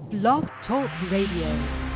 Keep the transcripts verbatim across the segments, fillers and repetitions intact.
Blog Talk Radio.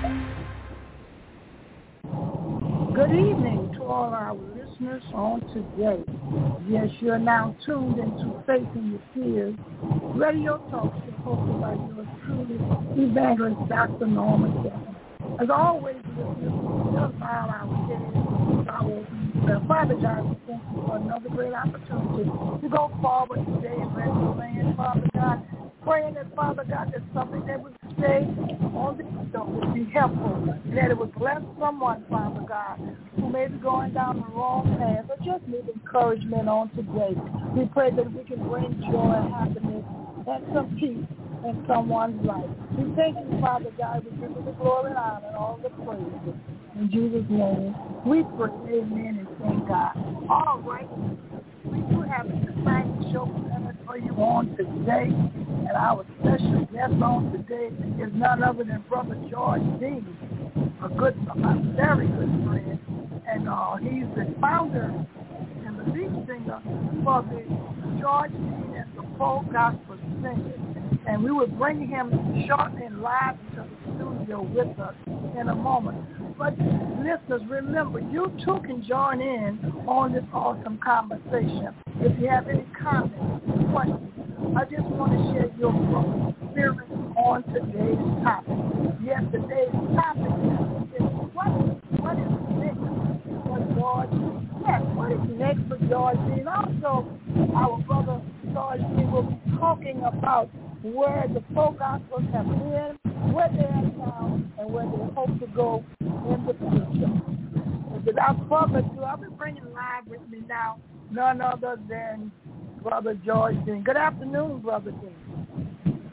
Good evening to all our listeners on today. Yes, you're now tuned into Faith in Your Fears Radio Talk show hosted by yours truly, Evangelist Doctor Norman Devin. As always, listeners, just while our days, our uh, Father God, we thank you for another great opportunity to go forward today in Radio Land, Father God. Praying that, Father God, that something that would stay on the show would be helpful, and that it would bless someone, Father God, who may be going down the wrong path or just need encouragement on today. We pray that we can bring joy and happiness and some peace in someone's life. We thank you, Father God. We give you the glory and honor and all the praise. In Jesus' name, we pray, amen, and thank God. All right. We do have an exciting show planned for you on today, and our special guest on today is none other than Brother George Dean, a good, a very good friend, and uh, he's the founder and the lead singer for the George Dean and the Folk Gospel Singers, and we will bring him shortly and live into the studio with us in a moment. But listeners, remember, you too can join in on this awesome conversation. If you have any comments, questions, I just want to share your experience on today's topic. Yes, today's topic is what, what is next for George? Yes, what is next for George? And also, our brother George will be talking about where the folk gospels have been, where they are now, and where they hope to go in the future. And without further ado, I'll be bringing live with me now none other than Brother George Dean. Good afternoon, Brother Dean.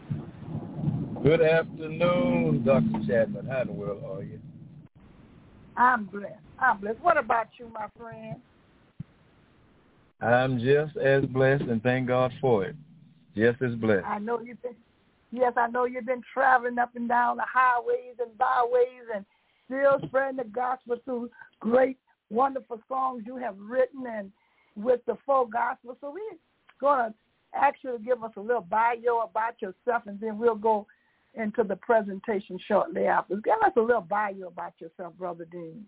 Good afternoon, Doctor Chapman. How in the world are you? I'm blessed. I'm blessed. What about you, my friend? I'm just as blessed, and thank God for it. Just as blessed. I know you've been, yes, I know you've been traveling up and down the highways and byways and still spreading the gospel through great, wonderful songs you have written and with the folk gospel. So we're going to actually give us a little bio about yourself, and then we'll go into the presentation shortly after. Give us a little bio about yourself, Brother Dean.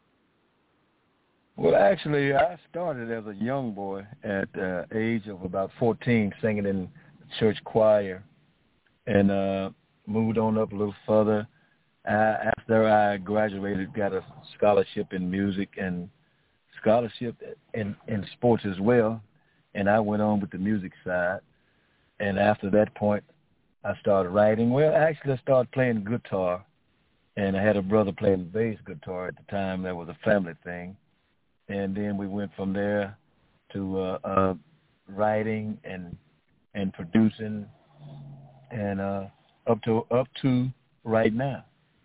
Well, actually, I started as a young boy at the uh, age of about fourteen, singing in the church choir, and uh, moved on up a little further. Uh, after I graduated, got a scholarship in music and scholarship in, in sports as well, and I went on with the music side. And after that point, I started writing. Well, actually, I started playing guitar, and I had a brother playing bass guitar at the time. That was a family thing. And then we went from there to uh, uh, writing and and producing, and uh, up to up to right now.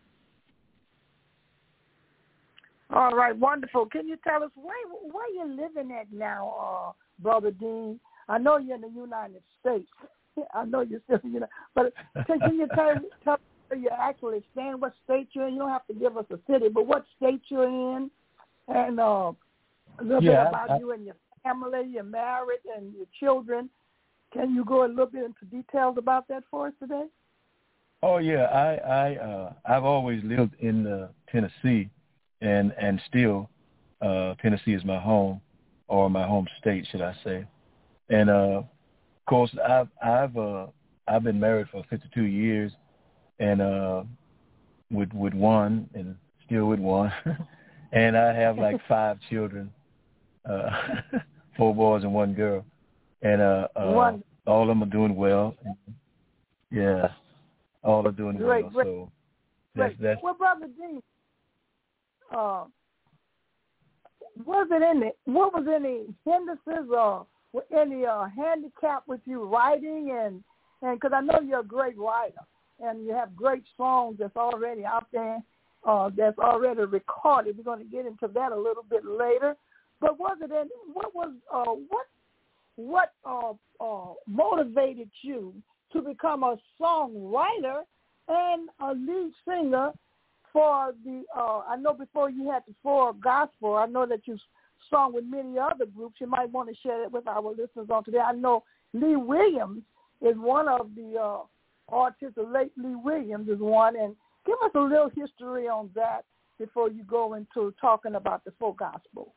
All right, wonderful. Can you tell us where where you're living at now, uh, Brother Dean? I know you're in the United States. I know you're still in the United States. But can, can you tell, tell us where you're actually staying, what state you're in? You don't have to give us a city, but what state you're in, and uh, a little yeah, bit about I, you and your family, you're married, and your children. Can you go a little bit into details about that for us today? Oh yeah, I I uh, I've always lived in uh, Tennessee, and and still uh, Tennessee is my home, or my home state, should I say? And uh, of course, I've I've uh, I've been married for fifty-two years, and uh, with with one, and still with one, and I have like five children. Uh, four boys and one girl, and uh, uh, all of them are doing well. Yeah, all are doing great, well. Great, so great. that's that's. Well, Brother Dean, uh, was it any? What was any hindrances or any uh, handicap with you writing and and because I know you're a great writer and you have great songs that's already out there, uh, that's already recorded. We're going to get into that a little bit later. But was it any, what was uh, what what uh, uh, motivated you to become a songwriter and a lead singer for the? Uh, I know before you had the four gospel. I know that you sung with many other groups. You might want to share it with our listeners on today. I know Lee Williams is one of the uh, artist, the late Lee Williams, is one. And give us a little history on that before you go into talking about the folk gospel.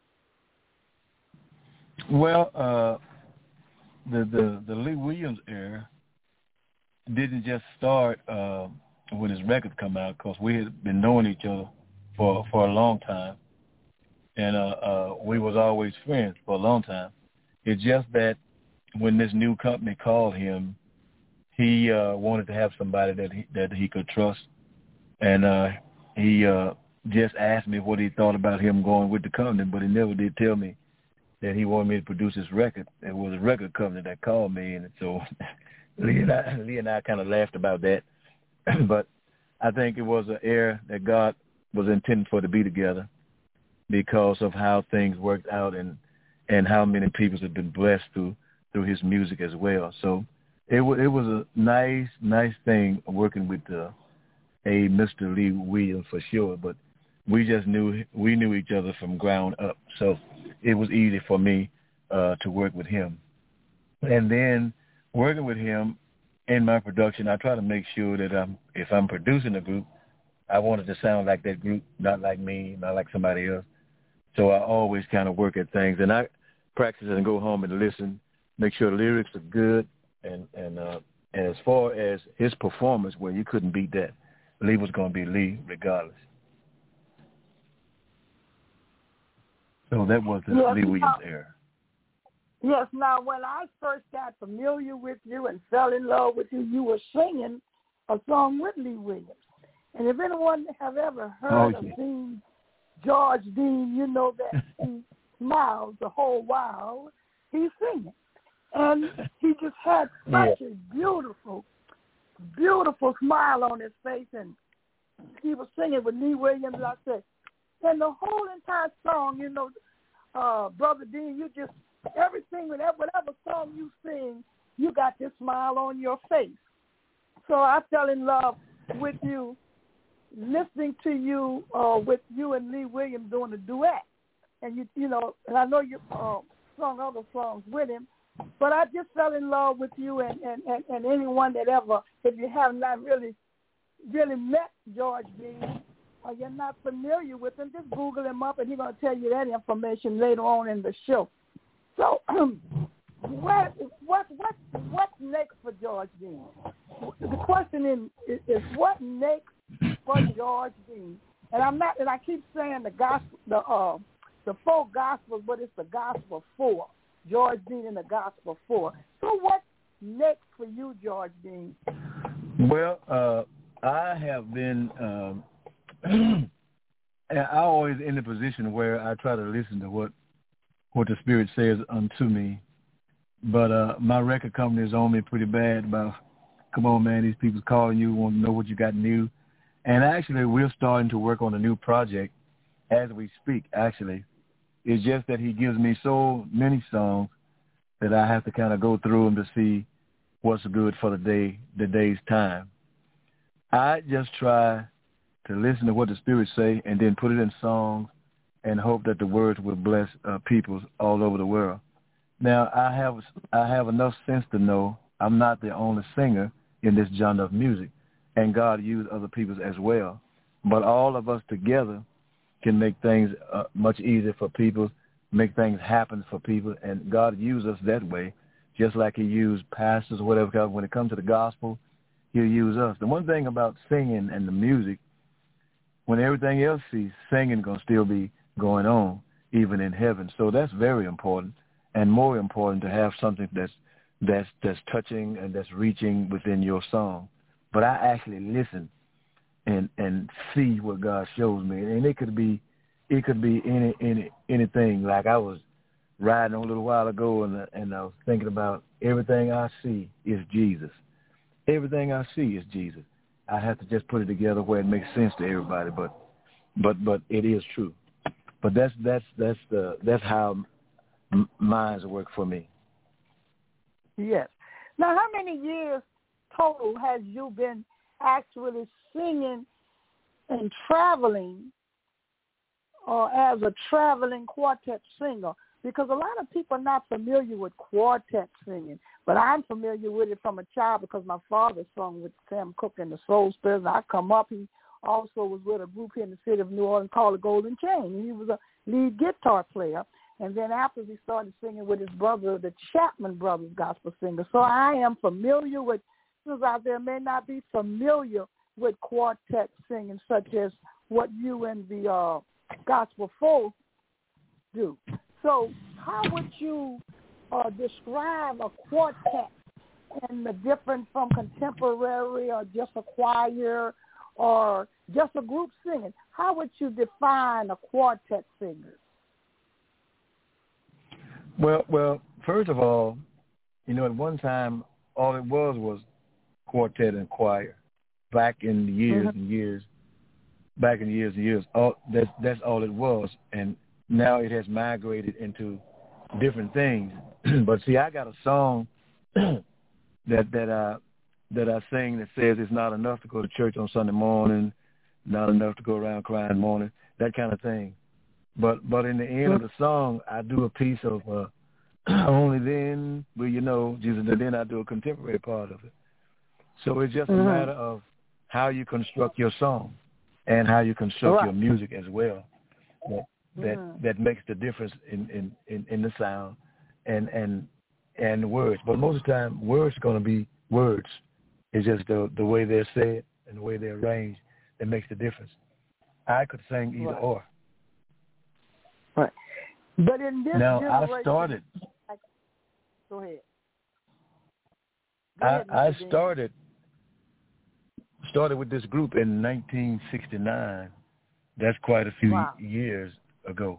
Well, uh, the, the the Lee Williams era didn't just start uh, when his records come out, because we had been knowing each other for for a long time, and uh, uh, we was always friends for a long time. It's just that when this new company called him, he uh, wanted to have somebody that he, that he could trust, and uh, he uh, just asked me what he thought about him going with the company, but he never did tell me that he wanted me to produce his record. It was a record company that called me, and so Lee and I, Lee and I kind of laughed about that. But I think it was an era that God was intended for to be together because of how things worked out and, and how many people have been blessed through through his music as well. So it was it was a nice nice thing working with uh, a Mister Lee Williams for sure. But we just knew we knew each other from ground up, so it was easy for me uh, to work with him. And then working with him in my production, I try to make sure that I'm, if I'm producing a group, I want it to sound like that group, not like me, not like somebody else. So I always kind of work at things, and I practice and go home and listen, make sure the lyrics are good, and and uh, and as far as his performance, well, you couldn't beat that. Lee was going to be Lee regardless. So that was the yes, Lee Williams now, era. Yes. Now, when I first got familiar with you and fell in love with you, you were singing a song with Lee Williams. And if anyone have ever heard oh, of yeah. Dean, George Dean, you know that he smiles the whole while he's singing. And he just had such yeah. a beautiful, beautiful smile on his face. And he was singing with Lee Williams, and I said, and the whole entire song, you know, uh, Brother Dean, you just, everything, whatever, whatever song you sing, you got this smile on your face. So I fell in love with you, listening to you, uh, with you and Lee Williams doing a duet. And, you you know, and I know you uh, sung other songs with him, but I just fell in love with you and, and, and, and anyone that ever, if you have not really, really met George Dean, or you're not familiar with him, just Google him up, and he's going to tell you that information later on in the show. So, um, what what what what's next for George Dean? The question is, is what next for George Dean? And I'm not, and I keep saying the gospel, the uh, the four gospels, but it's the gospel four. George Dean and the gospel four. So, what's next for you, George Dean? Well, uh, I have been. Um, I always in the position where I try to listen to what what the Spirit says unto me. But uh, my record company is on me pretty bad about, come on, man, these people's calling you, want to know what you got new. And actually, we're starting to work on a new project as we speak, actually. It's just that he gives me so many songs that I have to kind of go through them to see what's good for the day, the day's time. I just try to listen to what the Spirit say and then put it in songs and hope that the words will bless uh, people all over the world. Now, I have I have enough sense to know I'm not the only singer in this genre of music, and God used other people as well. But all of us together can make things uh, much easier for people, make things happen for people, and God used us that way, just like he used pastors or whatever. Because when it comes to the gospel, he'll use us. The one thing about singing and the music, when everything else sees, singing going to still be going on, even in heaven. So that's very important, and more important to have something that's that's that's touching and that's reaching within your song. But I actually listen and and see what God shows me, and it could be it could be any any anything. Like I was riding a little while ago, and and I was thinking about everything I see is Jesus. Everything I see is Jesus. I have to just put it together where it makes sense to everybody, but but but it is true. But that's that's that's the that's how m- minds work for me. Yes. Now, how many years total has you been actually singing and traveling, or as a traveling quartet singer? Because a lot of people are not familiar with quartet singing. But I'm familiar with it from a child because my father sung with Sam Cooke and the Soul Stirrers. And I come up, he also was with a group here in the city of New Orleans called the Golden Chain. He was a lead guitar player. And then after he started singing with his brother, the Chapman Brothers gospel singer. So I am familiar with, those out there may not be familiar with quartet singing, such as what you and the uh, Gospel Four do. So how would you uh, describe a quartet and the difference from contemporary or just a choir or just a group singing? How would you define a quartet singer? Well, well, first of all, you know, at one time, all it was was quartet and choir. Back in the years mm-hmm. and years, back in the years and years, all that's that's all it was. And now it has migrated into different things. But see, I got a song that that I that I sing that says it's not enough to go to church on Sunday morning, not enough to go around crying morning, that kind of thing. But but in the end of the song, I do a piece of uh, only then will you know Jesus, and then I do a contemporary part of it. So it's just mm-hmm. a matter of how you construct your song and how you construct right. your music as well. That that, mm-hmm. that makes the difference in, in, in, in the sound and and and the words. But most of the time, words are going to be words. It's just the the way they're said and the way they're arranged that makes the difference. I could sing either right. or. Right. But in this now, generation, I started. Go ahead. Go ahead I, I started started with this group in nineteen sixty-nine. That's quite a few wow. years ago.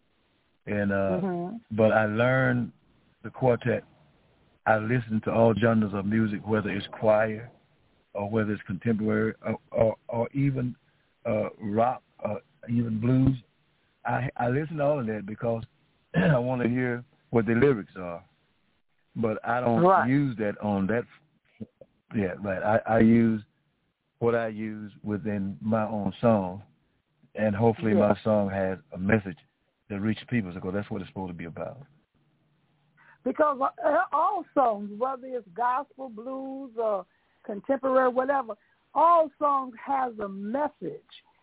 And uh, mm-hmm. but I learned the quartet. I listened to all genres of music, whether it's choir or whether it's contemporary or, or, or even uh, rock or even blues. I, I listen to all of that because I want to hear what the lyrics are. But I don't right. use that on that. Yeah, right. I, I use what I use within my own song, and hopefully yeah. my song has a message that reaches people, because that's what it's supposed to be about. Because all songs, whether it's gospel, blues, or contemporary, whatever, all songs has a message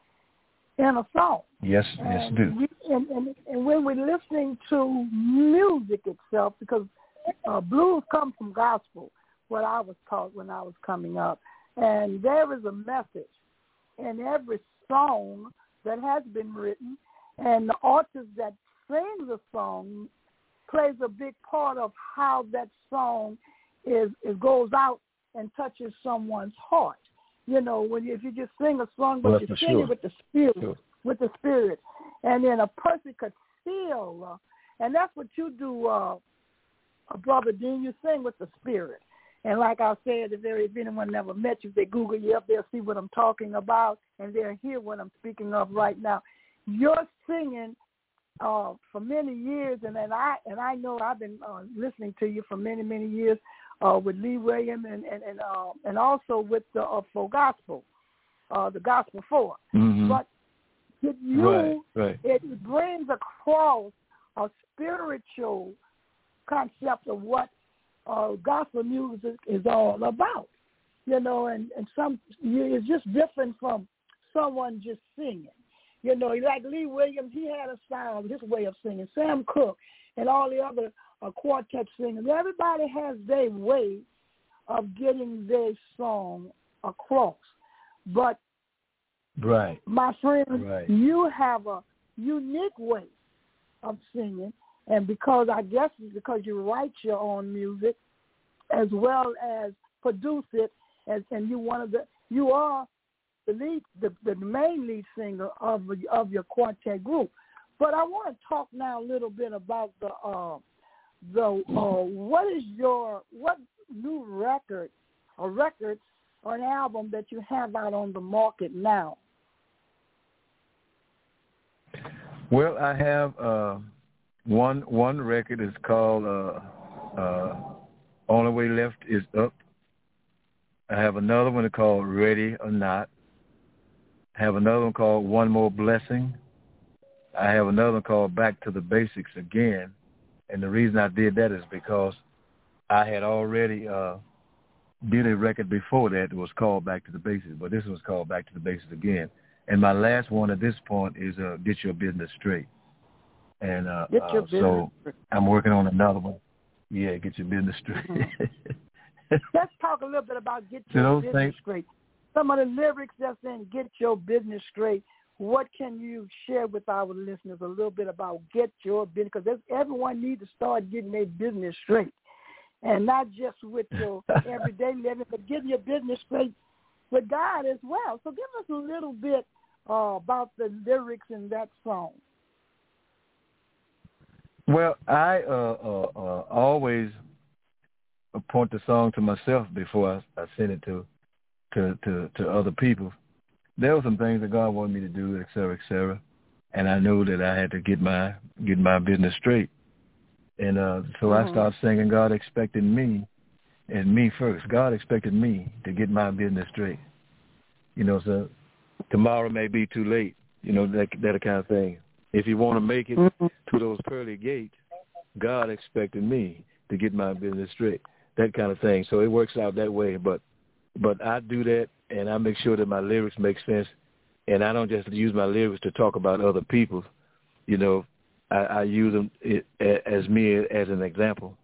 in a song. Yes, and yes, do. We, and, and, and when we're listening to music itself, because uh, blues comes from gospel, what I was taught when I was coming up, and there is a message in every song that has been written, and the artist that sings a song plays a big part of how that song is it goes out and touches someone's heart. You know, when you, if you just sing a song, but well, you sing sure. it with the spirit, sure. with the spirit, and then a person could feel, uh, and that's what you do, uh, uh, Brother Dean. You sing with the spirit, and like I said, if there if anyone never met you, if they Google you up, they'll see what I'm talking about, and they'll hear what I'm speaking of right now. You're singing uh, for many years, and, and I and I know I've been uh, listening to you for many many years. Uh, with Lee Williams and and and, uh, and also with the uh, Full Gospel, uh, the Gospel Four. Mm-hmm. But it, you, right, right. it brings across a spiritual concept of what uh, gospel music is all about. You know, and, and some it's just different from someone just singing. You know, like Lee Williams, he had a sound, his way of singing. Sam Cooke and all the other uh, quartet singers. Everybody has their way of getting their song across. But, right, my friend, right. you have a unique way of singing, and because I guess it's because you write your own music as well as produce it, as, and you one of the you are the lead, the, the main lead singer of of your quartet group. But I want to talk now a little bit about the uh, the uh, what is your what new record or records or an album that you have out on the market now? Well, I have uh, one one record is called uh, uh, Only Way Left Is Up. I have another one called Ready or Not. I have another one called One More Blessing. I have another one called Back to the Basics Again. And the reason I did that is because I had already uh, did a record before that that was called Back to the Basics, but this was called Back to the Basics again. And my last one at this point is uh, Get Your Business Straight. And uh, Get your uh, business so straight. I'm working on another one. Yeah, Get Your Business Straight. Mm-hmm. Let's talk a little bit about Get so Your Business things, Straight. Some of the lyrics that's in Get Your Business Straight, what can you share with our listeners a little bit about Get Your Business? Because everyone needs to start getting their business straight. And not just with your everyday living, but getting your business straight with God as well. So give us a little bit uh, about the lyrics in that song. Well, I uh, uh, uh, always point the song to myself before I, I send it to, to, to, to other people. There were some things that God wanted me to do, et cetera, et cetera, and I knew that I had to get my get my business straight. And uh, so mm-hmm. I started singing, God expected me, and me first. God expected me to get my business straight. You know, so tomorrow may be too late, you know, that, that kind of thing. If you want to make it mm-hmm. to those pearly gates, God expected me to get my business straight, that kind of thing. So it works out that way. But but I do that, and I make sure that my lyrics make sense, and I don't just use my lyrics to talk about other people. You know, I, I use them as me as an example,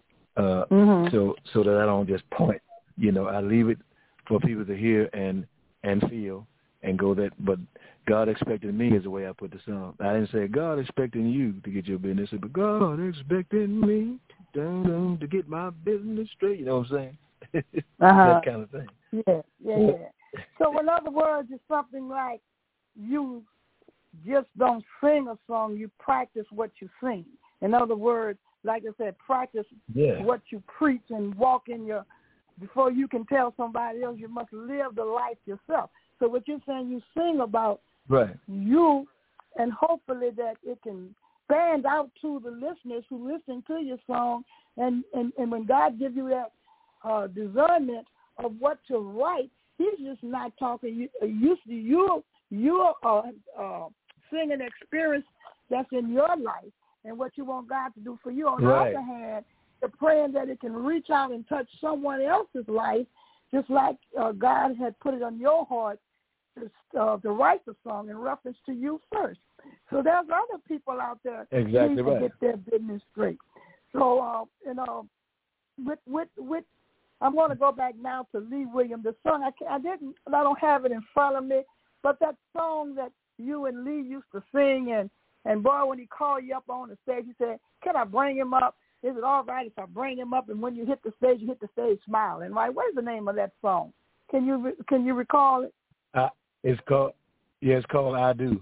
uh, mm-hmm. so so that I don't just point. You know, I leave it for people to hear and and feel and go that. But God expected me is the way I put the song. I didn't say God expecting you to get your business, but God expecting me dun, dun, to get my business straight. You know what I'm saying? Uh-huh. That kind of thing. Yeah, yeah, yeah. So in other words, it's something like you just don't sing a song, you practice what you sing. In other words, like I said, practice yeah. what you preach and walk in your, before you can tell somebody else, you must live the life yourself. So what you're saying, you sing about right. you, and hopefully that it can stand out to the listeners who listen to your song, and, and, and when God gives you that uh, discernment of what to write, he's just not talking, you, you, you, you're uh, uh, singing experience that's in your life and what you want God to do for you. On right. the other hand, you're praying that it can reach out and touch someone else's life, just like uh, God had put it on your heart to, uh, to write the song in reference to you first. So there's other people out there exactly who need right. to get their business straight. So, uh, you know, with with with, I'm going to go back now to Lee Williams. The song I, can't, I didn't, I don't have it in front of me, but that song that you and Lee used to sing, and and boy, when he called you up on the stage, he said, "Can I bring him up? Is it all right if I bring him up?" And when you hit the stage, you hit the stage smiling. Right? What's the name of that song? Can you can you recall it? Uh, it's called yeah, it's called I Do.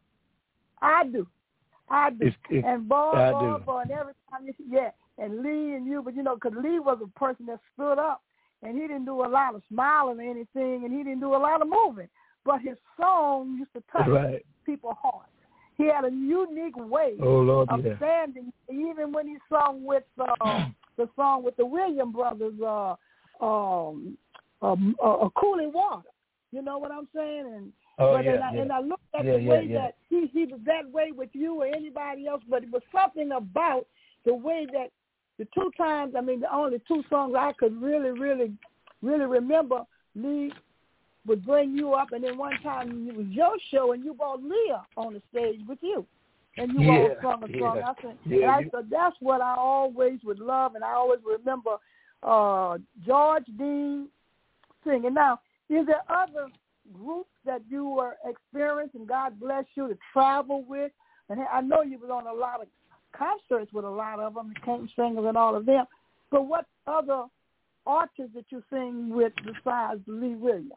I do, I do. It's, it's, and boy, I boy, do. boy, and every time you yeah, and Lee and you, but you know, because Lee was a person that stood up, and he didn't do a lot of smiling or anything, and he didn't do a lot of moving, but his song used to touch right. people's hearts. He had a unique way oh, Lord, of yeah. standing, even when he sung with uh, the song with the Williams brothers, uh, um, um, uh, Coolie Water. You know what I'm saying? And oh, but yeah, and, I, yeah. and I looked at yeah, the yeah, way yeah. that he, he was that way with you or anybody else, but it was something about the way that the two times, I mean, the only two songs I could really, really, really remember, Lee would bring you up, and then one time it was your show, and you brought Leah on the stage with you, and you yeah, all sung a song. yeah, I said, yeah, I you... said, that's what I always would love, and I always remember uh, George Dean singing. Now, is there other groups that you were experiencing, God bless you, to travel with? And I know you was on a lot of concerts with a lot of them, King Singers and all of them, but what other artists that you sing with besides Lee Williams?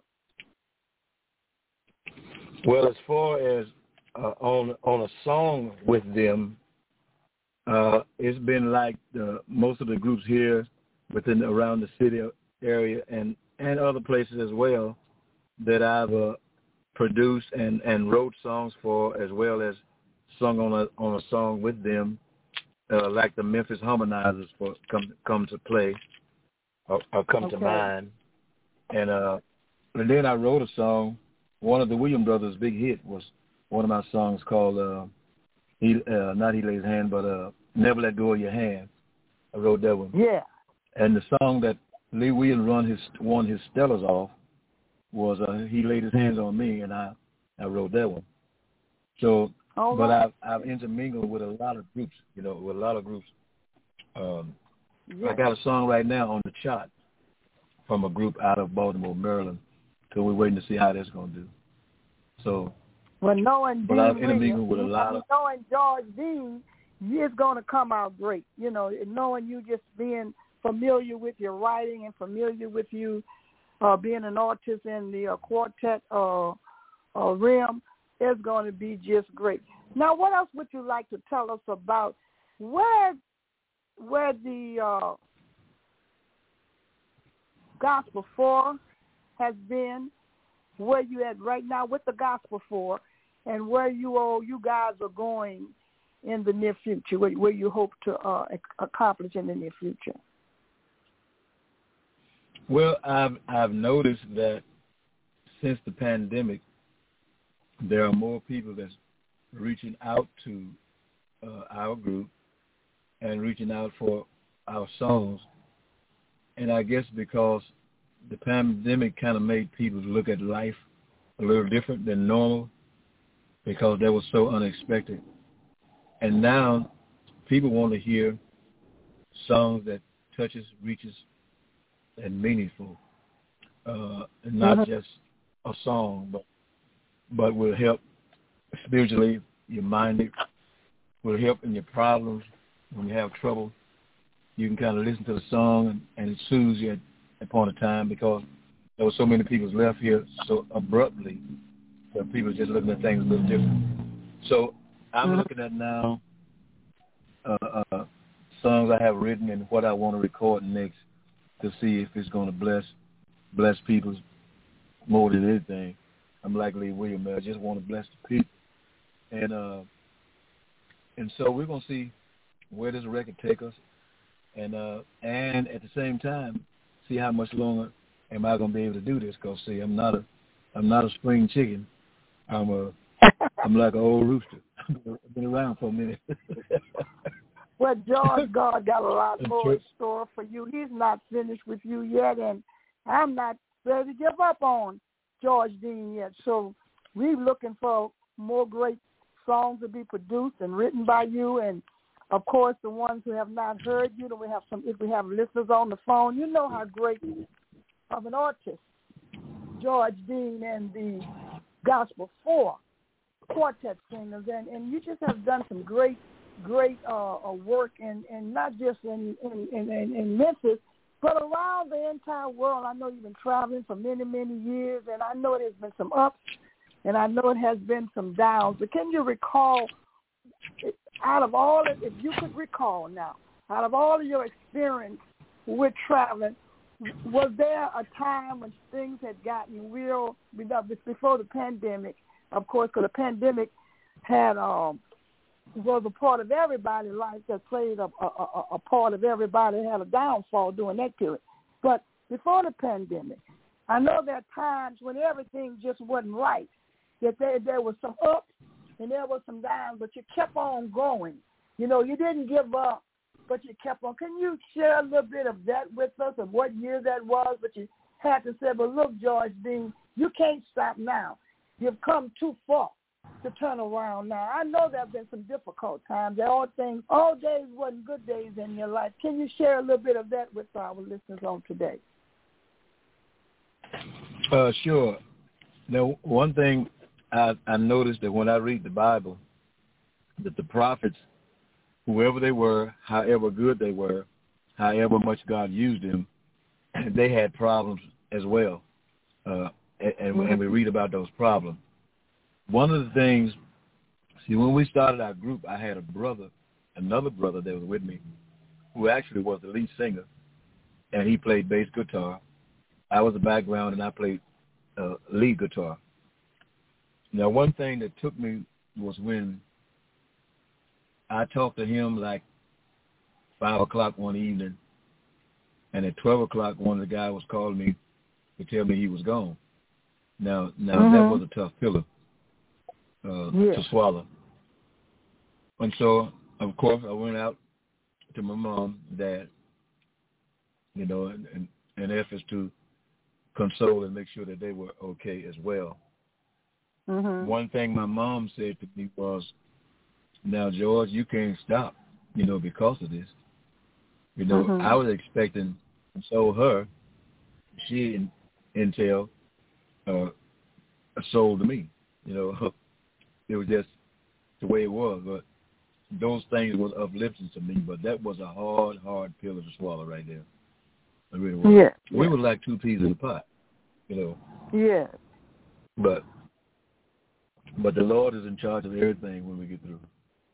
Well, as far as uh, on on a song with them, uh, it's been like the, most of the groups here within around the city area and, and other places as well that I've uh, produced and, and wrote songs for, as well as sung on a on a song with them, uh, like the Memphis Harmonizers for come come to play or, or come okay. to mind, and uh, and then I wrote a song. One of the Williams brothers' big hit was one of my songs called uh, "He uh, Not He Lays Hand," but uh, "Never Let Go of Your Hand." I wrote that one. Yeah. And the song that Lee Williams run his won his Stellars off was uh, He Laid His Hands on Me, and I, I wrote that one. So, All but right. I've, I've intermingled with a lot of groups, you know, with a lot of groups. Um, yes. I got a song right now on the chart from a group out of Baltimore, Maryland, so we're waiting to see how that's going to do. So, well, knowing but Dean I've intermingled Williams, with a lot of... knowing George Dean, it's going to come out great. You know, knowing you just being familiar with your writing and familiar with you uh, being an artist in the uh, quartet uh, uh, realm, is going to be just great. Now, what else would you like to tell us about where where the uh, Gospel Four has been, where you at right now with the Gospel Four, and where you all you guys are going in the near future, where, where you hope to uh, accomplish in the near future? Well, I've I've noticed that since the pandemic, there are more people that's reaching out to uh, our group and reaching out for our songs. And I guess because the pandemic kind of made people look at life a little different than normal because that was so unexpected. And now people want to hear songs that touches, reaches, and meaningful, uh, and not mm-hmm. just a song, but but will help spiritually, your mind, will help in your problems when you have trouble. You can kind of listen to the song, and, and it soothes you at a point of time because there were so many people left here so abruptly that people are just looking at things a little different. So I'm mm-hmm. looking at now uh, uh, songs I have written and what I want to record next to see if it's going to bless bless people more than anything. I'm like Lee Williams, I just want to bless the people. And uh, and so we're going to see where this record takes us. And uh, and at the same time, see how much longer am I going to be able to do this? Because, see, I'm not a I'm not a spring chicken. I'm a I'm like an old rooster. I've been around for a minute. Well, George God got a lot more in store for you. He's not finished with you yet, and I'm not ready to give up on George Dean yet. So we're looking for more great songs to be produced and written by you, and of course the ones who have not heard you. Then we have some. If we have listeners on the phone, you know how great of an artist George Dean and the Gospel Four quartet singers, and, and you just have done some great. great uh, uh, work, and and not just in in, in in Memphis, but around the entire world. I know you've been traveling for many, many years, and I know there's been some ups, and I know it has been some downs. But can you recall, out of all of, if you could recall now, out of all of your experience with traveling, was there a time when things had gotten real, before the pandemic, of course, because the pandemic had um, was a part of everybody's life that played a, a, a part of everybody had a downfall during that period. But before the pandemic, I know there are times when everything just wasn't right, that there, there was some ups and there was some downs, but you kept on going. You know, you didn't give up, but you kept on. Can you share a little bit of that with us, of what year that was? But you had to say, but look, George Dean, you can't stop now. You've come too far to turn around now. I know there have been some difficult times. All things, all days wasn't good days in your life. Can you share a little bit of that with our listeners on today? Uh, sure. Now, one thing I, I noticed that when I read the Bible, that the prophets, whoever they were, however good they were, however much God used them, they had problems as well. Uh, and, mm-hmm. and we read about those problems. One of the things, see, when we started our group, I had a brother, another brother that was with me, who actually was the lead singer, and he played bass guitar. I was the background, and I played uh, lead guitar. Now, one thing that took me was when I talked to him like five o'clock one evening, and at twelve o'clock, one of the guys was calling me to tell me he was gone. Now, now mm-hmm. that was a tough pillow. Uh, yeah. to swallow. And so, of course, I went out to my mom, dad, you know, and, and, and efforts to console and make sure that they were okay as well. Mm-hmm. One thing my mom said to me was, now, George, you can't stop, you know, because of this. You know, Mm-hmm. I was expecting to console her. She didn't entail uh, a soul to me. You know, it was just the way it was. But those things was uplifting to me. But that was a hard, hard pill to swallow right there. It really was. Yeah. We yeah. were like two peas in a pot, you know. Yeah. But but the Lord is in charge of everything when we get through.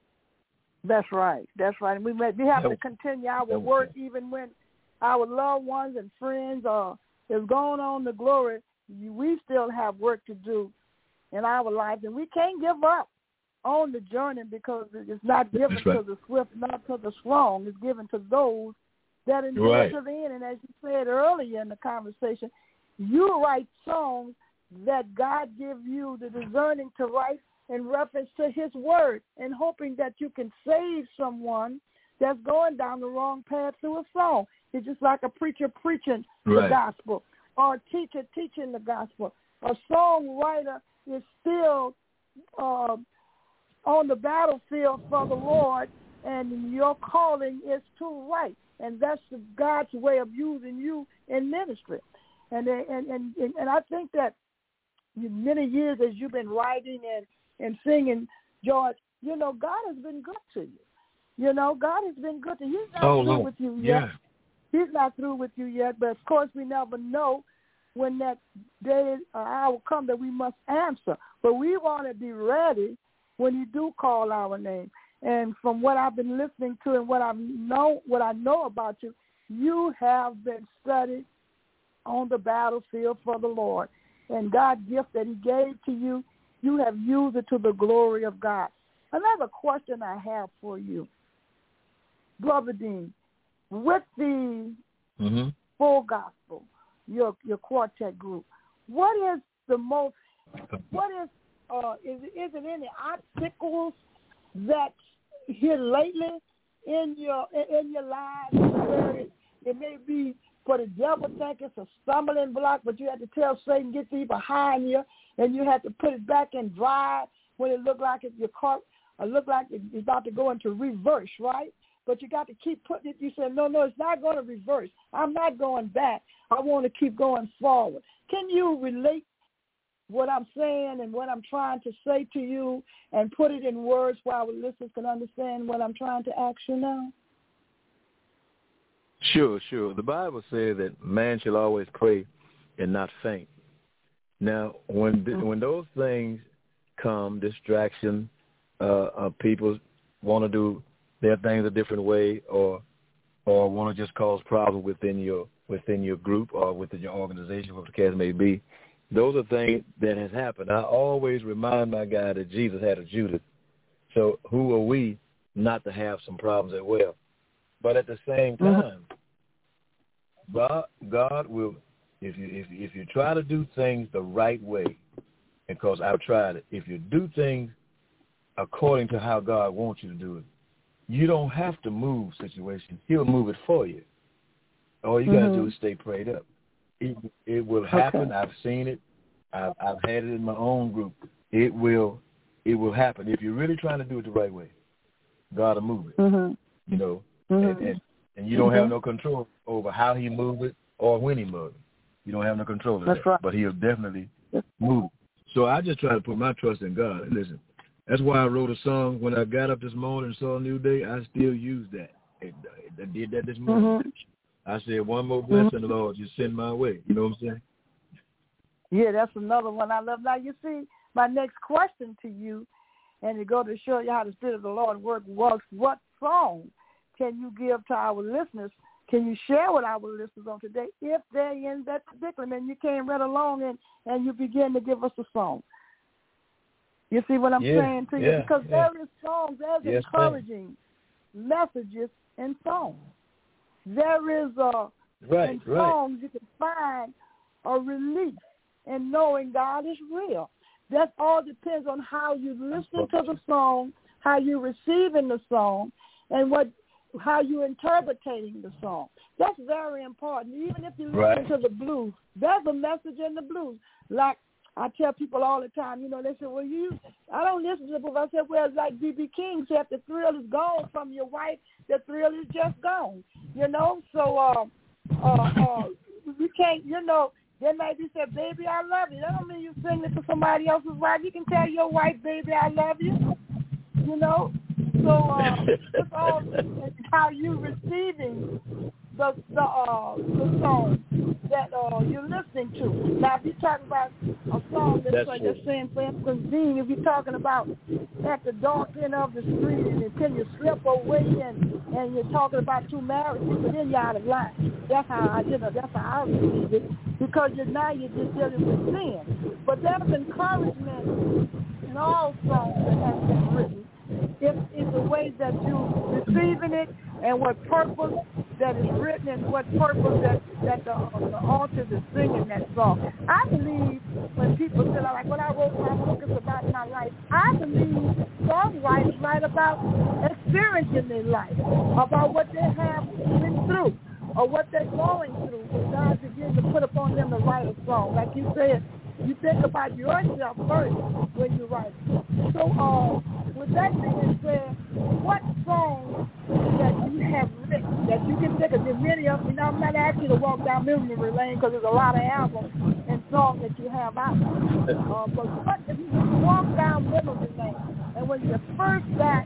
That's right. That's right. And we may, we have that to continue our was, work even when our loved ones and friends are is going on to glory. We still have work to do in our lives, and we can't give up on the journey because it's not given right. to the swift, not to the strong. It's given to those that endure right. to the end. And as you said earlier in the conversation, you write songs that God give you the discerning to write in reference to his word, and hoping that you can save someone that's going down the wrong path through a song. It's just like a preacher preaching right. the gospel or a teacher teaching the gospel. A songwriter is still uh, on the battlefield for the Lord, and your calling is to write. And that's God's way of using you in ministry. And and and, and I think that many years as you've been writing and and singing, George, you know, God has been good to you. You know, God has been good to you. He's not oh, through no. with you yet. Yeah. He's not through with you yet, but of course we never know when that day or hour come that we must answer. But we want to be ready when you do call our name. And from what I've been listening to and what I know, what I know about you, you have been studied on the battlefield for the Lord. And God's gift that he gave to you, you have used it to the glory of God. Another question I have for you, Brother Dean, with the mm-hmm. full gospel, your your quartet group, what is the most, what is, uh, is, is it any obstacles that here lately in your in your lives where it, it may be for the devil think it's a stumbling block, but you have to tell Satan, get thee behind you, and you have to put it back in drive when it look like it, your car, or look like it's about to go into reverse, right? But you got to keep putting it. You say, no, no, it's not going to reverse. I'm not going back. I want to keep going forward. Can you relate what I'm saying and what I'm trying to say to you and put it in words where our listeners can understand what I'm trying to ask you now? Sure, sure. The Bible says that man shall always pray and not faint. Now, when th- when those things come, distraction, uh, uh, people want to do their things a different way, or or want to just cause problems within your within your group or within your organization, whatever the case may be. Those are things that has happened. I always remind my guy that Jesus had a Judas. So who are we not to have some problems as well? But at the same time, mm-hmm. God, God will, if you if if you try to do things the right way, because I've tried it, if you do things according to how God wants you to do it, you don't have to move situations. He'll move it for you. All you mm-hmm. got to do is stay prayed up. It, it will happen. Okay. I've seen it. I've, I've had it in my own group. It will it will happen. If you're really trying to do it the right way, God will move it. Mm-hmm. You know, mm-hmm. and, and, and you don't mm-hmm. have no control over how he moves it or when he moves it. You don't have no control over That's that. Right. But he'll definitely move it. So I just try to put my trust in God. And listen, that's why I wrote a song when I got up this morning and saw a new day. I still use that. I did that this morning. Mm-hmm. I said, one more blessing, mm-hmm. Lord, just send my way. You know what I'm saying? Yeah, that's another one I love. Now, you see, my next question to you, and to go to show you how the Spirit of the Lord works, was what song can you give to our listeners? Can you share with our listeners on today if they're in that predicament and you came right along and, and you begin to give us a song? You see what I'm yeah, saying to you? Yeah, because yeah. there is songs, there's yes, encouraging ma'am. messages in songs. There is a, right, in right. songs you can find a relief in knowing God is real. That all depends on how you listen to the song, how you receiving the song, and what how you interpreting the song. That's very important. Even if you listen right. to the blues, there's a message in the blues. Like I tell people all the time, you know, they say, well, you, I don't listen to the blues. I said, well, it's like B B King said, the thrill is gone from your wife. The thrill is just gone, you know. So uh, uh, uh, you can't, you know, they might be say, baby, I love you. That don't mean you sing it to somebody else's wife. You can tell your wife, baby, I love you, you know. So uh, it's all how you receiving the the, uh, the song that uh, you're listening to. Now, if you're talking about a song that's, that's like just saying, for instance, Dean, if you're talking about at the dark end of the street and can you slip away and, and you're talking about two married people, then you're out of line. That's how I, you know, that's how I receive it, because you're, now you're just dealing with sin. But there's encouragement in all songs that have been written. If it's the way that you're receiving it and what purpose that is written and what purpose that, that the, the author is singing that song. I believe when people say, like, when I wrote my book, it's about my life, I believe songwriters write about experience in their life, about what they have been through or what they're going through. So God begins to put upon them to write a song. Like you said, you think about yourself first when you write. So, uh, with that being said, what songs that you have written that you can think of? There's many of them. I'm not asking you to walk down memory lane because there's a lot of albums and songs that you have out. Uh, but what if you walk down memory lane and when you first got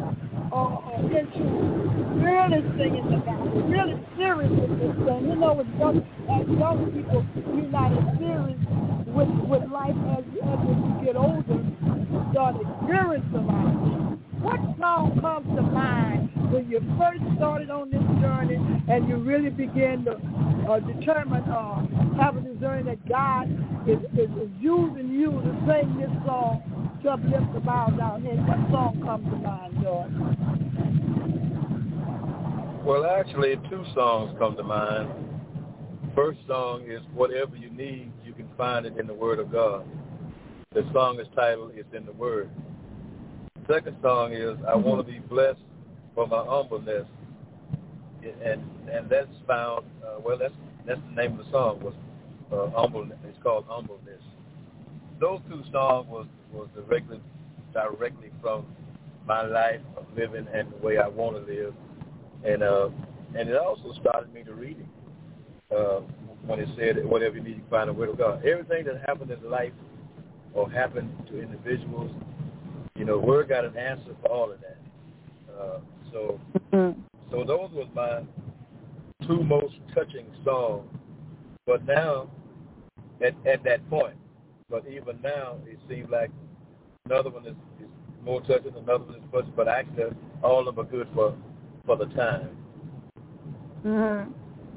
uh, into really singing the gospel, really serious with this thing, you know, with young, as young people, you're not as serious with with life as, as when you get older, you start experiencing life. What song comes to mind when you first started on this journey and you really begin to uh, determine uh, having this journey that God is, is, is using you to sing this song to uplift the bow down here? What song comes to mind, George? Well, actually, two songs come to mind. First song is Whatever You Need, You Can Find It in the Word of God. The song is titled, It's in the Word. The second song is I Want to Be Blessed for My Humbleness. And and that's found, uh, well, that's that's the name of the song, was uh, Humbleness. It's called Humbleness. Those two songs was, was directly, directly from my life of living and the way I want to live. And uh, and it also started me to reading. Uh, when it said that whatever you need, you can find the Word of God. Everything that happened in life or happened to individuals, you know, Word got an answer for all of that. Uh, so, mm-hmm. so those was my two most touching songs. But now, at at that point, but even now, it seems like another one is, is more touching, another one is touching. But actually, all of them are good for for the time. Mm-hmm.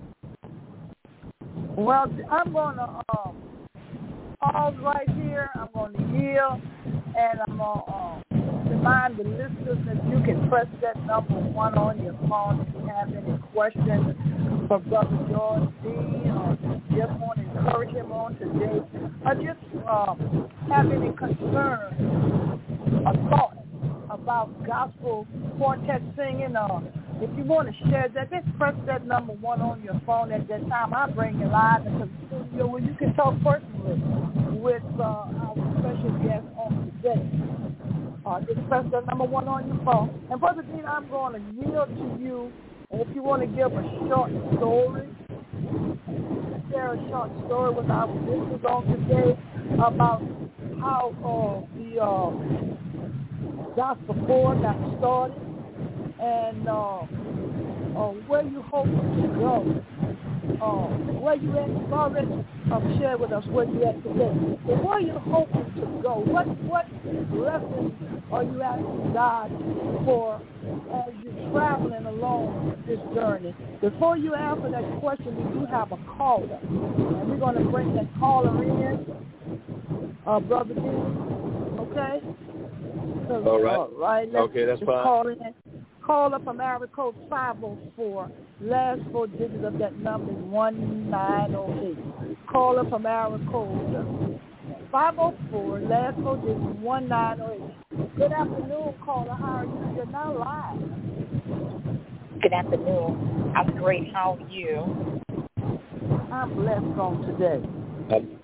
Well, I'm going to um, pause right here. I'm going to yield, and I'm going to uh, remind the listeners that you can press that number one on your phone if you have any questions for Brother George Dean, or just want to encourage him on today, or just um, have any concern or thoughts about gospel quartet singing, or if you want to share that, just press that number one on your phone at that time. I bring you live into the studio where you can talk personally with uh, our special guest on today. Uh, just press that number one on your phone. And Brother Dean, I'm going to yield to you. And if you want to give a short story, share a short story with our listeners on today about how uh, the uh, gospel corps got started, and uh, uh, where you hope to go, uh, where you at. You've already um, shared with us where you at today. But where you hoping to go? What what lessons are you asking God for as you're traveling along this journey? Before you answer that question, we do have a caller, and we're going to bring that caller in, uh, Brother D. Okay? So, all right. All right. Okay, that's fine. Call in. Caller from area code five oh four. Last four digits of that number is one nine oh eight. Caller from area code five oh four. Last four digits one nine oh eight. Good afternoon, caller. How are you? You're now live. Good afternoon. I'm great. How are you? I'm blessed on today. Um,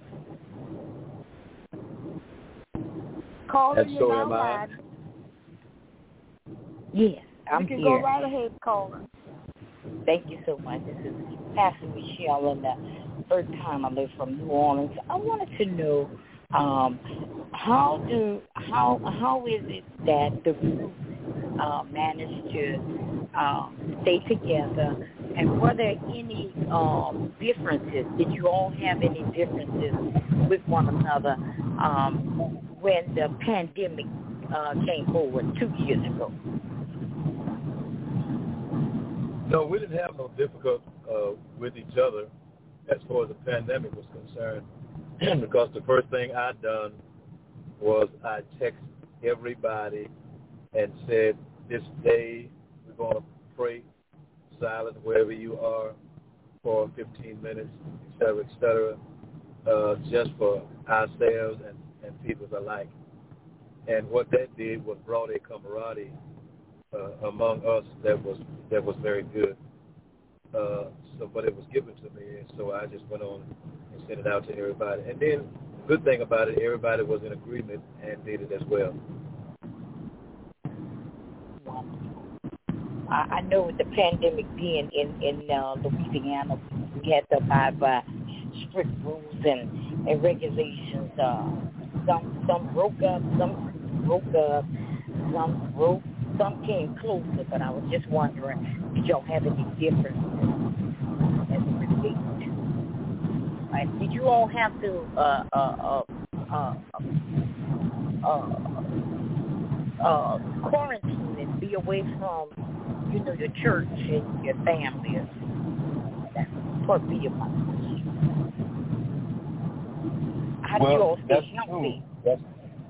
Caller, and you're so now am I. live. Yes, I'm you can here. go right ahead, caller. Thank you so much. This is Pastor Michelle, and the first time I live from New Orleans. I wanted to know um, how do how how is it that the group uh, managed to um, stay together, and were there any um, differences? Did you all have any differences with one another um, when the pandemic uh, came forward two years ago? No, we didn't have no difficulty uh, with each other as far as the pandemic was concerned, because the first thing I done was I texted everybody and said, this day we're going to pray silent wherever you are for fifteen minutes, et cetera, et cetera, uh, just for ourselves and, and people alike. And what that did was brought a camaraderie uh, among us that was that was very good. Uh, so, but it was given to me, and so I just went on and sent it out to everybody. And then the good thing about it, everybody was in agreement and did it as well. I know with the pandemic being in, in uh, Louisiana, we had to abide by strict rules and, and regulations. Uh, some some broke up, some broke up, some broke, some came closer. But I was just wondering, did y'all have any differences as it relates to? Right? Did you all have to uh, uh, uh, uh, uh, uh, quarantine and be away from, you know, your church and your family? That's part B of my question. How well, do you all stay that's healthy? True. That's,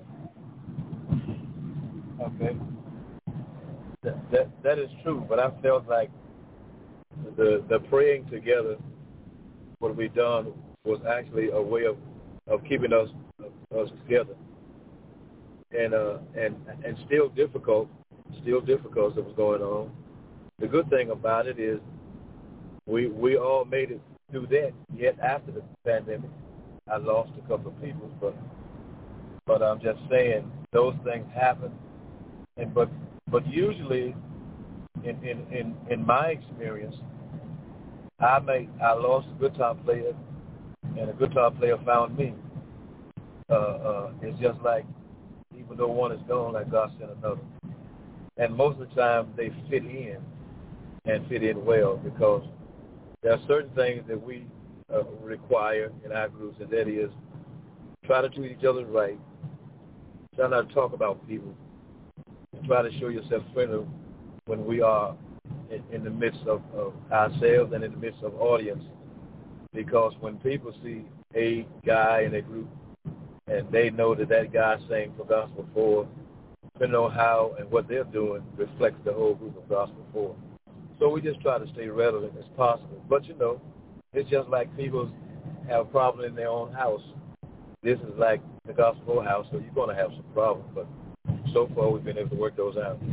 okay. That, that that is true, but I felt like the the praying together, what we done was actually a way of, of keeping us us together. And uh and and still difficult, still difficult that was going on. The good thing about it is we we all made it through that. Yet after the pandemic, I lost a couple of people, but but I'm just saying those things happen. And but but usually, in in, in, in my experience, I may I lost a guitar player, and a guitar player found me. Uh, uh, it's just like, even though one is gone, like God sent another. And most of the time they fit in and fit in well, because there are certain things that we uh, require in our groups, and that is try to treat each other right, try not to talk about people, and try to show yourself friendly when we are in, in the midst of, of ourselves and in the midst of audience. Because when people see a guy in a group and they know that that guy sang for Gospel four, depending on how and what they're doing reflects the whole group of Gospel four. So we just try to stay relevant as possible. But, you know, it's just like people have a problem in their own house. This is like the Gospel house, so you're going to have some problems. But so far we've been able to work those out.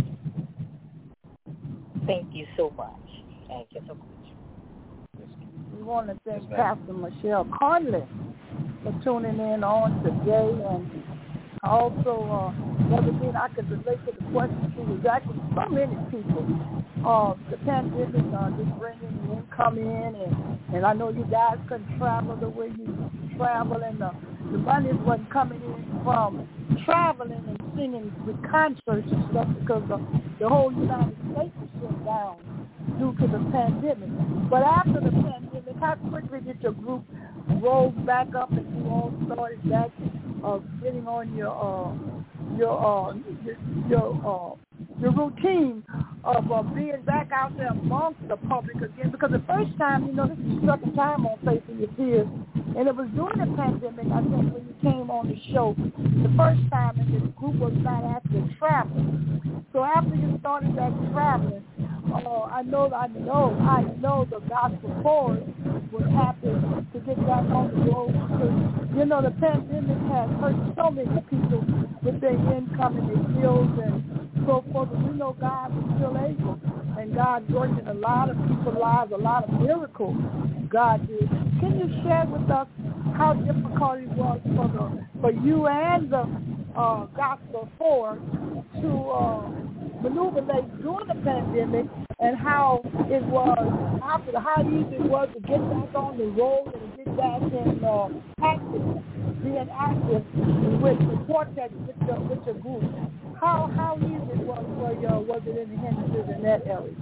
Thank you so much. Thank you so much. We want to thank Yes, Pastor Michelle Conley for tuning in on today, and also, uh, everything I could relate to the question to exactly so many people. Uh, the pandemic uh, just bringing income in, and, and I know you guys couldn't travel the way you used to travel, and the, the money wasn't coming in from traveling and singing with concerts and stuff, because the, the whole United States was shut down due to the pandemic. But after the pandemic, how quickly did your group roll back up and you all started back uh, getting on your uh, your uh, your your, uh, your routine of uh, being back out there amongst the public again? Because the first time, you know, this is the second time on Facing Your Fears, and it was during the pandemic, I think, when you came on the show the first time, and the group was not actually traveling. So after you started back traveling, uh, I know, I know, I know the Gospel Chorus was happy to get back on the road, because, you know, the pandemic has hurt so many people with their income and their bills, and so forth. And we know God is still able, and God worked in a lot of people's lives, a lot of miracles God did. Can you share with us how difficult it was for the for you and the uh, Gospel Four to uh, maneuver during the pandemic, and how it was after, how easy it was to get back on the road and get back in uh, active, being active with the quartet, with the with the group. How how easy it was for you? Was it any hindrances in that area?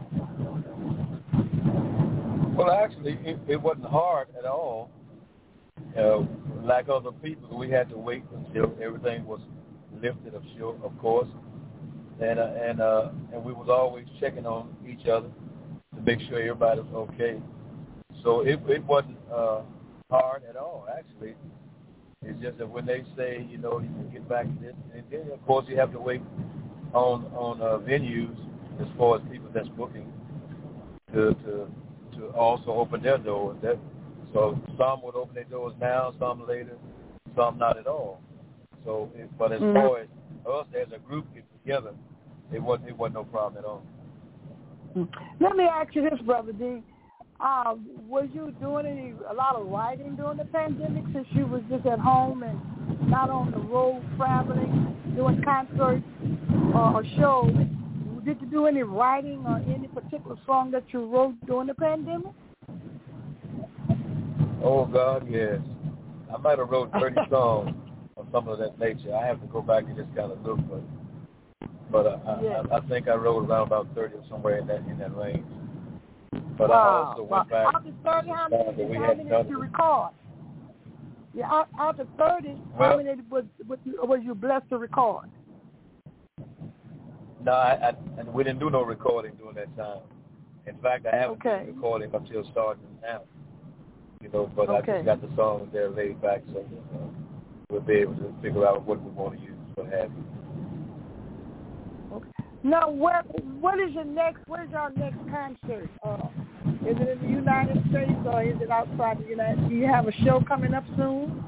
Well, actually, it, it wasn't hard at all. Uh, like other people, we had to wait until everything was lifted, of sure, of course, and uh, and uh, and we was always checking on each other to make sure everybody was okay. So it it wasn't uh, hard at all. Actually, it's just that when they say, you know, you can get back to this, and then of course you have to wait on on uh, venues as far as people that's booking to to to also open their doors. That So some would open their doors now, some later, some not at all. So, it, but as mm-hmm. far as us as a group get together, it wasn't it wasn't no problem at all. Let me ask you this, Brother D. Uh, was you doing any a lot of writing during the pandemic, since you was just at home and not on the road traveling, doing concerts or, or shows? Did you do any writing or any particular song that you wrote during the pandemic? Oh, God, yes. I might have wrote thirty songs or something of that nature. I have to go back and just kind of look, but but uh, yeah. I, I think I wrote around about thirty or somewhere in that in that range. But wow. I also well, went back. Out of thirty, how many, how many did you it. record? Yeah, out, out of thirty, well, how many was, was, was you blessed to record? No, I, I, and we didn't do no recording during that time. In fact, I haven't okay. been recording up till starting now. You know, but okay. I just got the songs there laid back, so uh, we'll be able to figure out what we want to use, what have you. Okay. Now, where what is your next? Where's your next concert? Uh, is it in the United States or is it outside the United? Do you have a show coming up soon?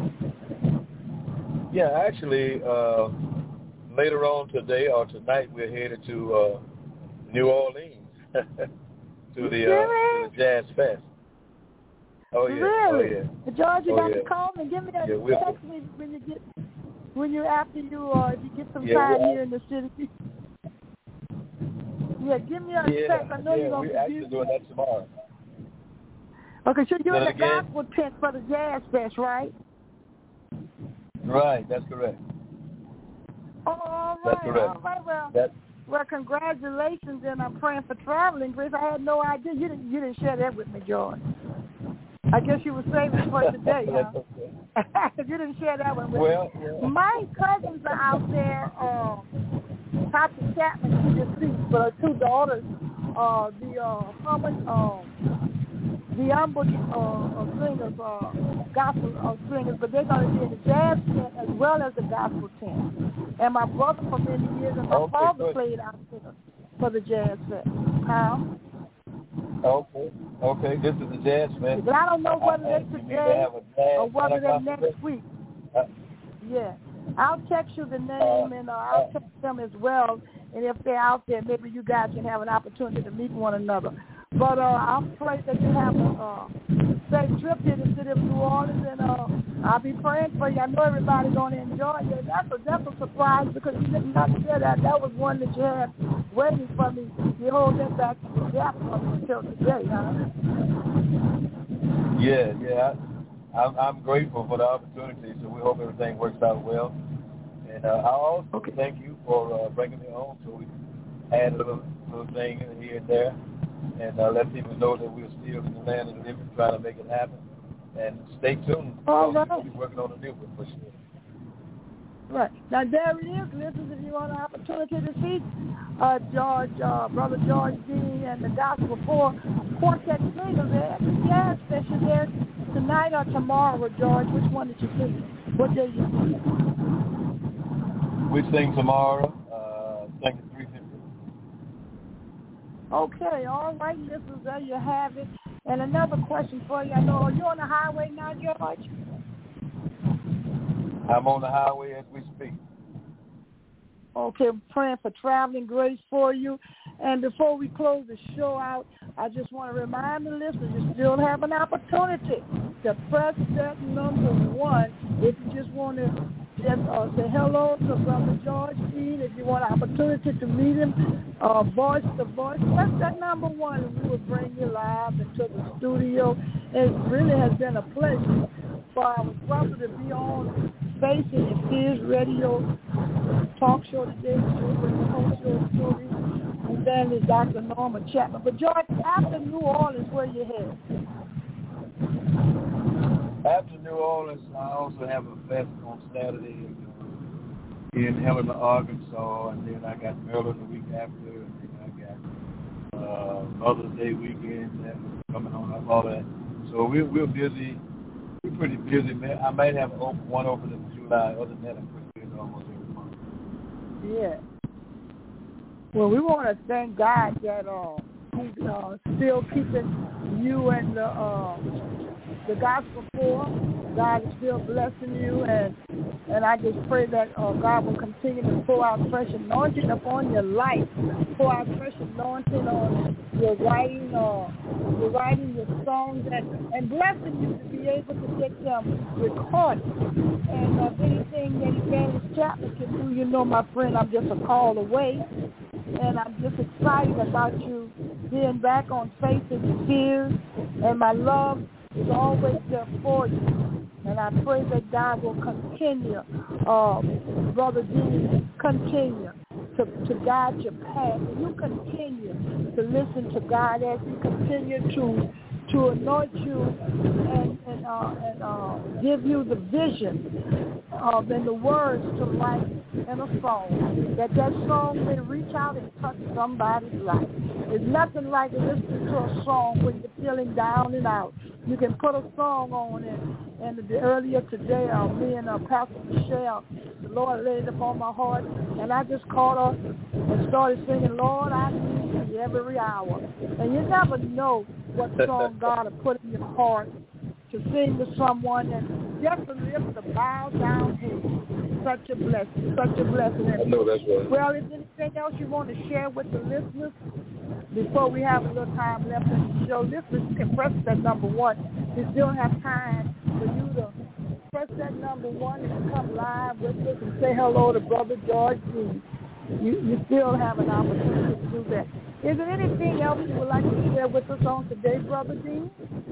Yeah, actually, uh, later on today or tonight, we're headed to uh, New Orleans to the uh, to the Jazz Fest. Oh yeah, really? oh yeah. George, you oh, got yeah. to call me. Give me that. Yeah, we'll, text me when you get when you after you uh you get some yeah, time we'll, here in the city. Yeah, give me a yeah, text. I know yeah, you're gonna we're be actually busy. doing that tomorrow. Okay, so you're in the again? gospel tent for the Jazz Fest, right? Right, that's correct. Oh, all right, that's correct. all right. Well, that's, well, congratulations, and I'm praying for traveling, Grace. I had no idea. You didn't you didn't share that with me, George. I guess you were saving it for today, huh? Okay. You didn't share that one with well, me. Yeah. My cousins are out there. Um, Patsy Chapman, who just deceased, but her two daughters, uh, the uh, Humming, uh, the ambush uh, uh, singers, uh, gospel uh, singers, but they're going to be in the jazz tent as well as the gospel tent. And my brother for many years and my okay, father good. played out there for the jazz fest. Huh? Okay, okay. This is the Jazz Fest. But I don't know whether uh, that's today or whether that's next week. Uh, yeah. I'll text you the name, uh, and uh, I'll text them as well. And if they're out there, maybe you guys can have an opportunity to meet one another. But uh, I'll pray that you have a uh, safe trip to the city of New Orleans, and uh, I'll be praying for you. I know everybody's going to enjoy it. That's a, that's a surprise because you didn't not say that. That was one that you had waiting for me. You hold that back to the gap for me until today, huh? Yeah, yeah. I, I'm, I'm grateful for the opportunity, so we hope everything works out well. And uh, I also okay. thank you for uh, bringing me on, so we add a little, little thing here and there, and uh, let people know that we're still in the land of the living, trying to make it happen. And stay tuned. Oh, We'll right. be working on a new one for sure. Right. Now, there it is. Listen, if you want an opportunity to see uh, George, uh, Brother George D. and the Gospel Four Quartet Singers at the Jazz Session there tonight or tomorrow, George. Which one did you see? What day you see? We sing tomorrow. Uh, I think it's three fifty. Okay, all right, listeners, there you have it. And another question for you. I know, are you on the highway now, George? I'm on the highway as we speak. Okay, praying for traveling grace for you. And before we close the show out, I just want to remind the listeners you still have an opportunity to press that number one if you just want to just uh, say hello to Brother George Dean. If you want an opportunity to meet him, uh, voice to voice, press that number one and we will bring you live into the studio. It really has been a pleasure for our brother to be on Facing Your Fears Radio talk show today, the host show story, and then is Doctor Norma Chapman. But George, after New Orleans, where you headed? After New Orleans, I also have a fest on Saturday in Helena, Arkansas, and then I got Maryland the week after, and then I got uh, Mother's Day weekend that coming on up, all that. So we're we're busy. We're pretty busy, man. I might have one open in July. Other than that, I'm pretty busy almost every month. Yeah. Well, we want to thank God that uh, He's uh, still keeping you and the uh, the gospel poor. God is still blessing you, and and I just pray that uh, God will continue to pour out fresh anointing upon your life, pour out fresh anointing on your writing, uh, your writing your songs, and, and blessing you to be able to get them recorded. And uh, anything that Evangelist Chapman can do, you know, my friend, I'm just a call away. And I'm just excited about you being back on Facing Your Fears. And my love is always there for you. And I pray that God will continue, uh, Brother Dean, continue to, to guide your path. And you continue to listen to God as He continue to to anoint you and and, uh, and uh, give you the vision uh, and the words to write in a song, that that song may reach out and touch somebody's life. There's nothing like listening to a song when you're feeling down and out. You can put a song on it. And the, earlier today, uh, me and uh, Pastor Michelle, the Lord laid it upon my heart, and I just caught up and started singing, Lord, I need you every hour. And you never know what song God will put in your heart to sing to someone, and just to lift the bow down head. Such a blessing, such a blessing. I know that's right. Well, is there anything else you want to share with the listeners before we have a little time left in the show? Listeners, you can press that number one. We still have time for you to press that number one and come live with us and say hello to Brother George Dean. You, you still have an opportunity to do that. Is there anything else you would like to share with us on today, Brother Dean?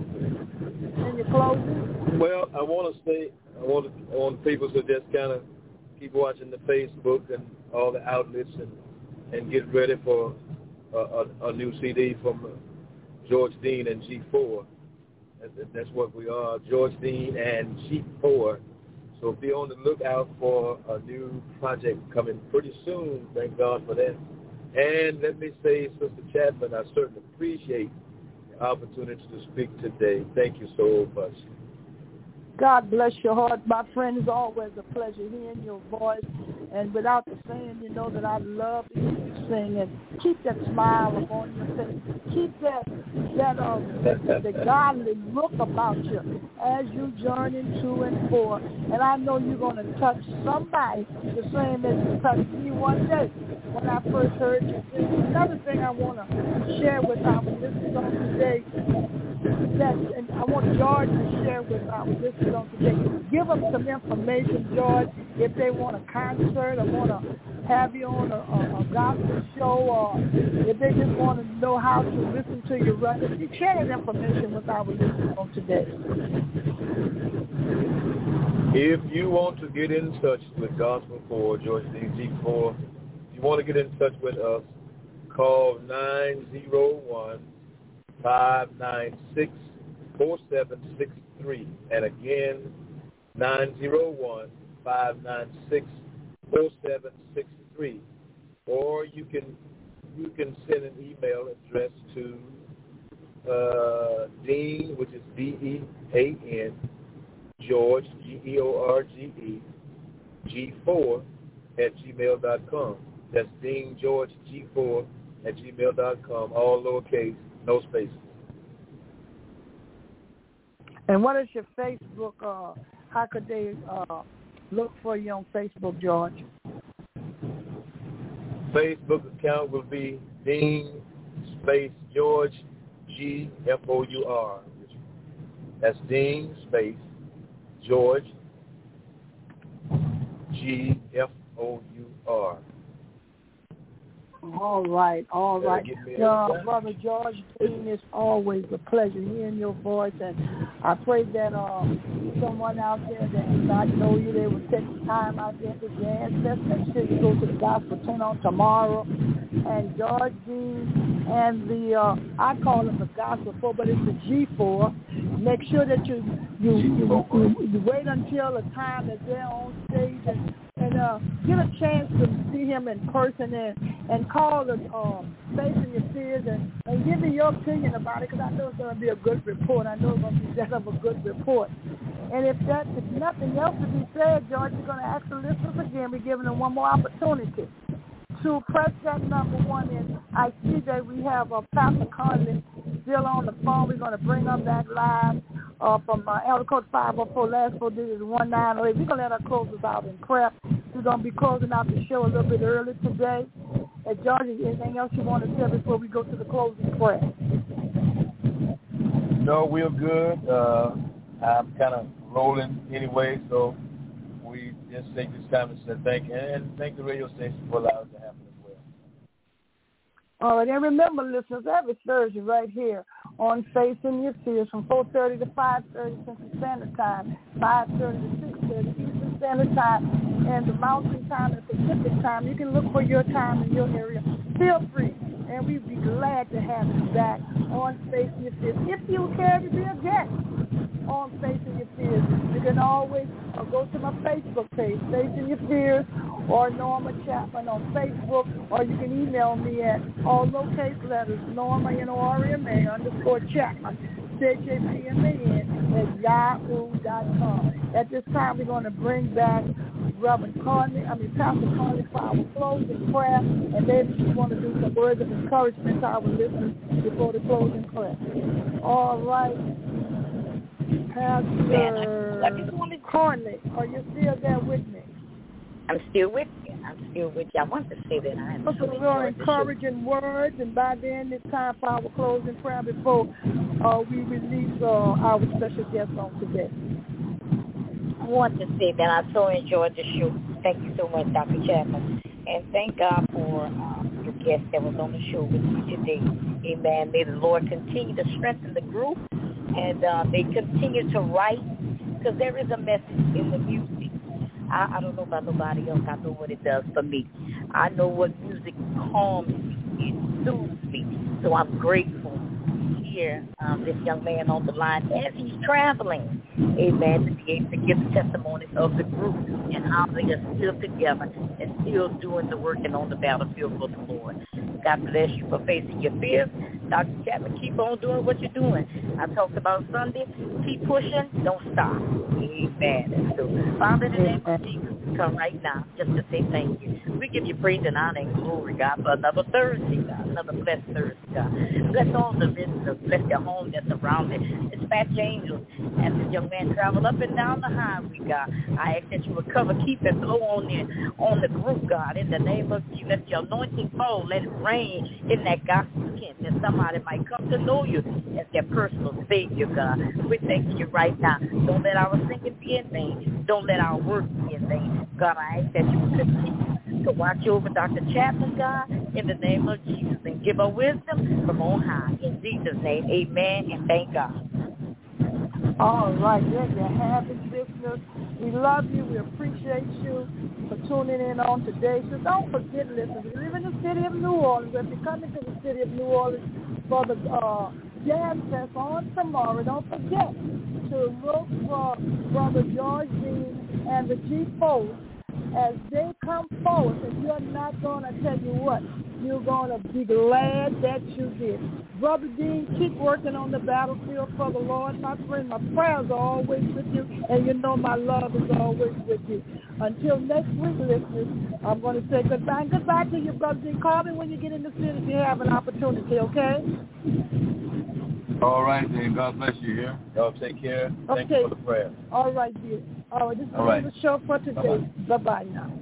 In your closing? Well, I want to say, I want, to, I want people to just kind of keep watching the Facebook and all the outlets and, and get ready for a, a, a new C D from George Dean and G four. That's what we are, George Dean and G four. So be on the lookout for a new project coming pretty soon. Thank God for that. And let me say, Sister Chapman, I certainly appreciate the opportunity to speak today. Thank you so much. God bless your heart. My friend, it's always a pleasure hearing your voice. And without the saying, you know that I love to hear you sing. And keep that smile upon your face. Keep that that uh, the, the godly look about you as you journey to and for. And I know you're going to touch somebody the same as you touched me one day when I first heard you sing. Another thing I want to share with our listeners on today, that, and I want George to share with our listeners on today. Give them some information, George, if they want a concert or want to have you on a, a, a gospel show, or if they just want to know how to listen to your records. Share that information with our listeners on today. If you want to get in touch with Gospel for George Dean G four, if you want to get in touch with us, call nine zero one, five nine six, four seven six three. And again, nine zero one, five nine six, four seven six three. Or you can you can send an email address to uh, Dean, which is D E A N, George, G E O R G E, G four at gmail dot com. That's Dean George G four at gmail dot com, all lowercase, no spaces. And what is your Facebook? Uh, how could they uh, look for you on Facebook, George? Facebook account will be Dean Space George G F O U R. That's Dean Space George G F O U R. All right, all right. Uh, Brother George Dean, it's always a pleasure hearing your voice, and I pray that uh, someone out there that does not know you, they will take the time out there to jazz fest. Make sure you go to the Gospel Tent on tomorrow. And George Dean and the, uh, I call it the Gospel four, but it's the G four. Make sure that you you, you, you, you wait until the time that they're on stage and and uh, get a chance to see him in person and, and call the uh, Facing Your Fears and, and give me your opinion about it, because I know it's going to be a good report. I know it's going to be set up a good report. And if that if nothing else to be said, George, you're going to ask the listeners again. We're giving them one more opportunity to press that number one. And I see that we have uh, Pastor Conley still on the phone. We're going to bring her back live uh, from uh, Elder Code five oh four, last four digits, one nine oh eight. We're going to let her close us out in prayer. We're going to be closing out the show a little bit early today. And George, anything else you want to say before we go to the closing prayer? No, we're good. Uh, I'm kind of rolling anyway, so we just take this time to say thank you, and thank the radio station for allowing it to happen as well. All right, and remember, listeners, every Thursday right here on Facing Your Fears from four thirty to five thirty Central Standard Time, five thirty to six thirty Eastern Standard Time, and the Mountain Time and Pacific Time. You can look for your time in your area. Feel free, and we'd be glad to have you back on Facing Your Fears. If you care to be a guest on Facing Your Fears, you can always uh, go to my Facebook page, Facing Your Fears, or Norma Chapman on Facebook, or you can email me at all lowercase letters, Norma, N O R M A, underscore Chapman, C H A P M A N, at yahoo dot com. At this time, we're going to bring back Reverend Conley, I mean, Pastor Conley for our closing prayer, and maybe she want to do some words of encouragement to our listeners before the closing prayer. All right. Pastor Conley, are you still there with me? I'm still with you. I'm still with you. I want to say that I am so we're encouraging words, and by then it's time for our closing prayer before uh, we release uh, our special guest on today. I want to say that I so enjoyed the show. Thank you so much, Doctor Chapman. And thank God for uh, your guest that was on the show with you today. Amen. May the Lord continue to strengthen the group, and uh, they continue to write, because there is a message in the music. I, I don't know about nobody else. I know what it does for me. I know what music calms me. It soothes me. So I'm grateful to hear um, this young man on the line as he's traveling, amen, to be able to give the testimonies of the group and how they are still together and still doing the work and on the battlefield for the Lord. God bless you for facing your fears. Doctor Chapman, keep on doing what you're doing. I talked about Sunday. Keep pushing. Don't stop. Amen. And so, Father, in the name of Jesus, come right now just to say thank you. We give you praise and honor and glory, God, for another Thursday, God, another blessed Thursday, God. Bless all the visitors. Bless their home that's around it. Dispatch angels as this young man travel up and down the highway, God. I ask that you would cover, keep, and blow on the, on the group, God, in the name of Jesus. Let your anointing fall. Let it rain in that gospel tent, that somebody might come to know you as their personal Savior, God. We thank you right now. Don't let our singing be in vain. Don't let our work be in vain. God, I ask that you would continue to watch over Doctor Chapman, God, in the name of Jesus, and give her wisdom from on high. In Jesus' name, amen, and thank God. All right, there you have it, listeners. We love you. We appreciate you for tuning in on today. So don't forget, listeners, we live in the city of New Orleans. If you're coming to the city of New Orleans for the uh, Jazz Fest on tomorrow, don't forget to look for Brother George Dean and the G four as they come forward. And you're not going to tell you what, you're going to be glad that you did. Brother Dean, keep working on the battlefield for the Lord. My friend, my prayers are always with you, and you know my love is always with you. Until next week, listeners, I'm going to say goodbye. And goodbye to you, Brother Dean. Call me when you get in the city if you have an opportunity, okay? All right, then. God bless you here. Y'all take care. Thank okay. you for the prayer. All right, dear. All right, this is All right. the show for today. Bye-bye, Bye-bye now.